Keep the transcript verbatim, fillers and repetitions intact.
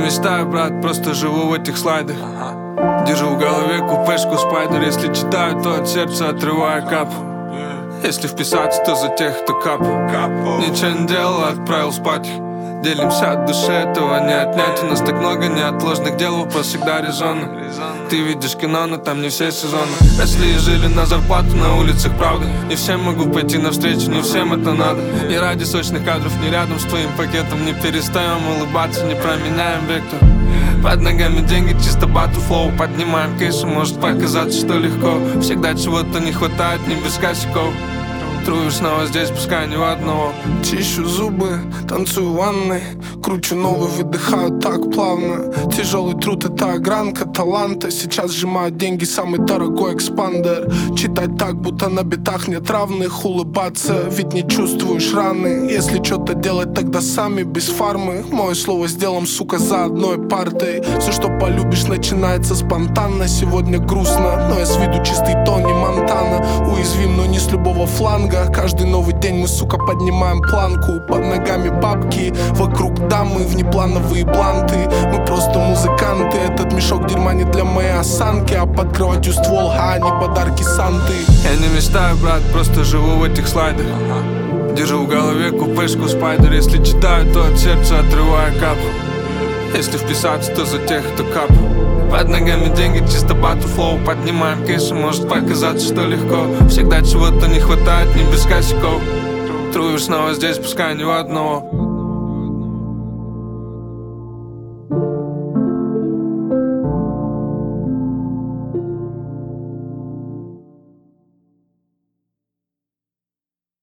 мечтаю, брат, просто живу в этих слайдах. Держу в голове купешку спайдер. Если читаю, то от сердца отрываю кап. Если вписаться, то за тех, кто кап. Ничего не делал, отправил спать их. Делимся от души, этого не отнять. У нас так много неотложных дел, вопрос всегда резонный. Ты видишь кино, но там не все сезоны. Если и жили на зарплату, на улицах правда. Не всем могу пойти навстречу, не всем это надо. Не ради сочных кадров, не рядом с твоим пакетом. Не перестаем улыбаться, не променяем вектор. Под ногами деньги, чисто батл флоу. Поднимаем кейсы, может показаться, что легко. Всегда чего-то не хватает, не без косяков. Трую снова здесь, пускай ни у одного. Чищу зубы, танцую в ванной. Кручу новый, выдыхаю так плавно. Тяжелый труд — это огранка таланта. Сейчас сжимают деньги, самый дорогой экспандер. Читать так, будто на битах нет равных. Улыбаться, ведь не чувствуешь раны. Если что-то делать, тогда сами, без фармы. Мое слово с делом, сука, за одной партой. Все, что полюбишь, начинается спонтанно. Сегодня грустно, но я с виду чистый Тони Монтана. Уязвим, но не с любого фланга. Каждый новый день мы, сука, поднимаем планку. Под ногами бабки, вокруг дамы, внеплановые бланты. Мы просто музыканты. Этот мешок дерьма не для моей осанки, а под кроватью ствол, а не подарки Санты. Я не мечтаю, брат, просто живу в этих слайдах. Держу в голове купешку спайдер. Если читаю, то от сердца отрываю кап. Если вписаться, то за тех, кто кап. Под ногами деньги, чисто батл флоу. Поднимаем кейсы, может показаться, что легко. Всегда чего-то не хватает, не без косяков. Трую снова здесь, пускай ни у одного.